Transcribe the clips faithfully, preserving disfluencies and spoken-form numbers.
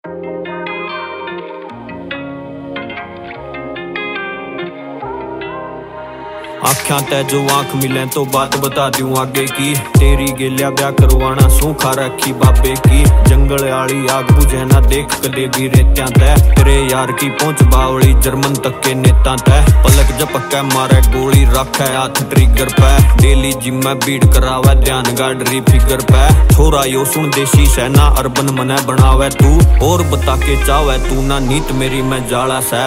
आख्या तै जो आंख मिले तो बात बता दूं आगे की। तेरी गेलिया ब्याह करवाना सूखा रखी बाबे की। जंगल आली आग बुझे ना देख कदे भी रेत्या तै। तेरे यार की पहुंच बावली जर्मन तक के नेता तै। पलक झपके मारे गोली रखे हाथ ट्रिगर पे। डेली जिम में बीट करावे ध्यान गाडरी फिगर पे। छोरा यो सुन देसी सेना अर्बन मने बनावे तू। और बता के चावे तू ना नीत मेरी मैं जाला से।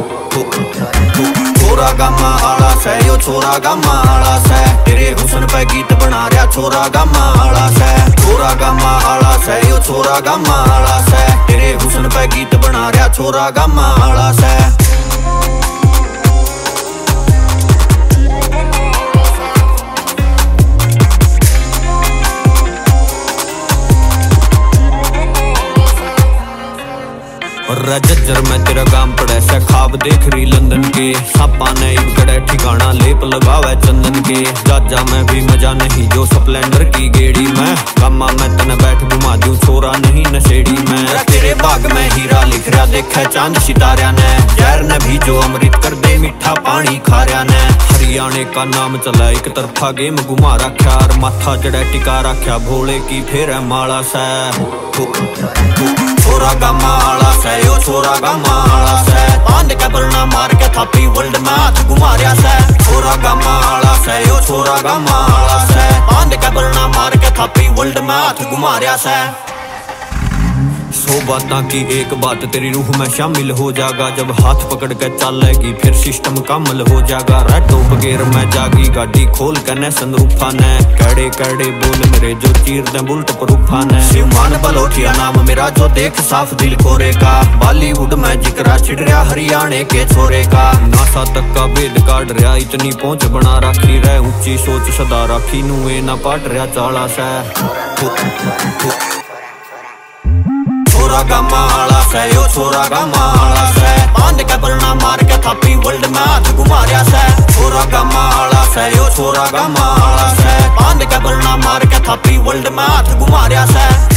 छोरा गामा आला से यो छोरा गामा आला से। तेरे हुस्न पे गीत बना रहा छोरा गामा आला से। छोरा गामा आला से यो छोरा गामा आला से। तेरे हुस्न पे गीत बना रहा छोरा गामा आला से। जज्जर में तेरा गाम पड़े से खाब देख रही लंदन के। सापा ने इकड़े ठिकाना लेप लगावे चंदन के। जाजा में भी मजा नहीं जो स्प्लेंडर की गेड़ी में। गामा में तने बैठ घुमा दूं छोरा नहीं नशेड़ी में। तेरे बाग में हीरा लिख रहा देखे चांद सितारा ने। जहर ने भी जो अमृत कर दे मीठा पानी खारिया ने। हरियाणे का नाम चला एक तरफा गेम घुमा रखा। और माथा जड़े टिका रखा भोले की फेर है माला से। छोरा गामा आला से यो छोरा गामा आला से। बांध के बरना मार के थापी वर्ल्ड में हाथ घुमा रहा से। छोरा गामा आला से यो छोरा गामा आला से। बांध के बरना मार के थापी वर्ल्ड में हाथ घुमा रहा से। सौ बातों की एक बात तेरी रूह में शामिल हो जाएगा। जब हाथ पकड़ के चलेगी फिर सिस्टम कामल हो जाएगा। रेडो बगैर में जागी गाड़ी खोल के ने सनरूफा ने। कड़े कड़े बोल मेरे जो चीर दे बुलट प्रूफा ने। शिवमान बलोटिया नाम मेरा जो देख साफ दिल खोरे का। बॉलीवुड में जिक्रा छिड़ रहा हरियाणे के छोरे का। नासा तक का भेद काट रहा इतनी पहुंच बना रखी रहे। ऊंची सोच सदा रखी नुए ना पाट रहा चाला से। छोरा गामा आला से यो छोरा गामा आला से। बांध के बरना मार के थापी वर्ल्ड में हाथ घुमा रहा से। छोरा गामा आला से यो छोरा गामा आला से। बांध के बरना मार के थापी वर्ल्ड में हाथ घुमा रहा से।